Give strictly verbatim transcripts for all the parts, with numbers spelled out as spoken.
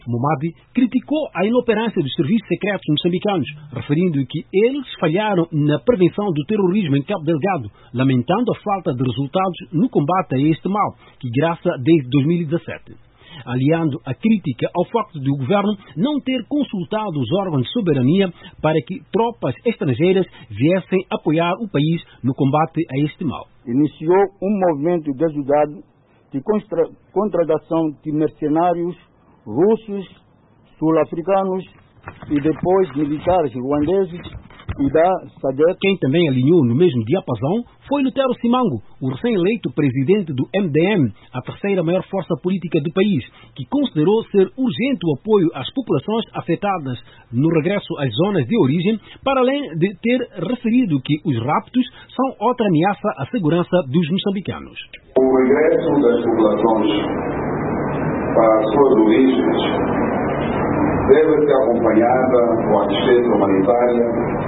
Momadi criticou a inoperância dos serviços secretos moçambicanos, referindo que eles falharam na prevenção do terrorismo em Cabo Delgado, lamentando a falta de resultados no combate a este mal, que graça desde dois mil e dezassete. Aliando a crítica ao facto de o governo não ter consultado os órgãos de soberania para que tropas estrangeiras viessem apoiar o país no combate a este mal. Iniciou um movimento desudado de contra, contratação de mercenários russos, sul-africanos e depois militares ruandeses e da SADC. Quem também alinhou no mesmo diapasão foi Lutero Simango, o recém-eleito presidente do M D M, a terceira maior força política do país, que considerou ser urgente o apoio às populações afetadas no regresso às zonas de origem, para além de ter referido que os raptos são outra ameaça à segurança dos moçambicanos. O regresso das populações para as suas origens deve ser acompanhada com assistência humanitária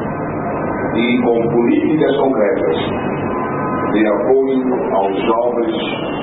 e com políticas concretas de apoio aos jovens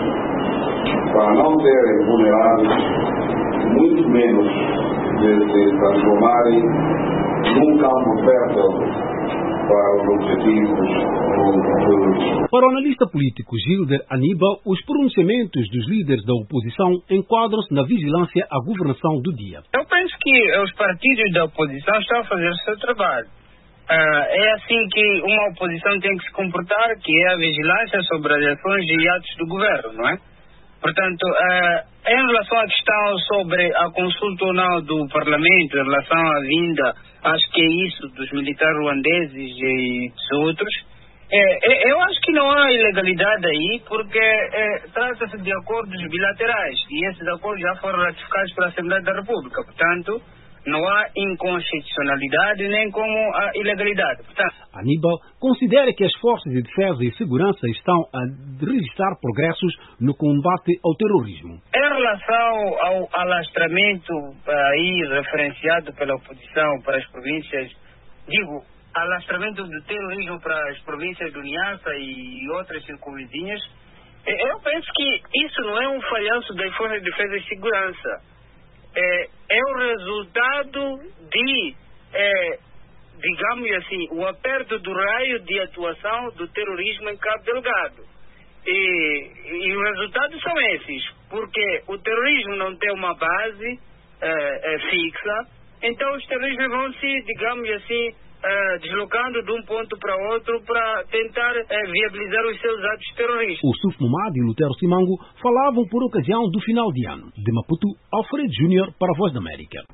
para não serem vulneráveis, muito menos de se transformarem num campo fértil para os objetivos do terrorismo. Para o analista político Gilder Aníbal, os pronunciamentos dos líderes da oposição enquadram-se na vigilância à governação do dia. Eu penso que os partidos da oposição estão a fazer o seu trabalho. Uh, é assim que uma oposição tem que se comportar, que é a vigilância sobre as ações e atos do governo, não é? Portanto, uh, em relação à questão sobre a consulta ou não do Parlamento, em relação à vinda, acho que é isso, dos militares ruandeses e dos outros, é, é, eu acho que não há ilegalidade aí, porque é, trata-se de acordos bilaterais, e esses acordos já foram ratificados pela Assembleia da República. Portanto, não há inconstitucionalidade nem como a ilegalidade. Portanto, Aníbal considera que as forças de defesa e segurança estão a registrar progressos no combate ao terrorismo. Em relação ao alastramento aí referenciado pela oposição para as províncias, digo, alastramento do terrorismo para as províncias do Niassa e outras circunvizinhas, eu penso que isso não é um falhanço das forças de defesa e segurança. É, é o resultado de, é, digamos assim, o aperto do raio de atuação do terrorismo em Cabo Delgado. E, e os resultados são esses, porque o terrorismo não tem uma base é, é, fixa, então os terroristas vão se, digamos assim, Uh, deslocando de um ponto para outro para tentar uh, viabilizar os seus atos terroristas. O Suf Momadi e Lutero Simango falavam por ocasião do final de ano. De Maputo, Alfredo Júnior para a Voz da América.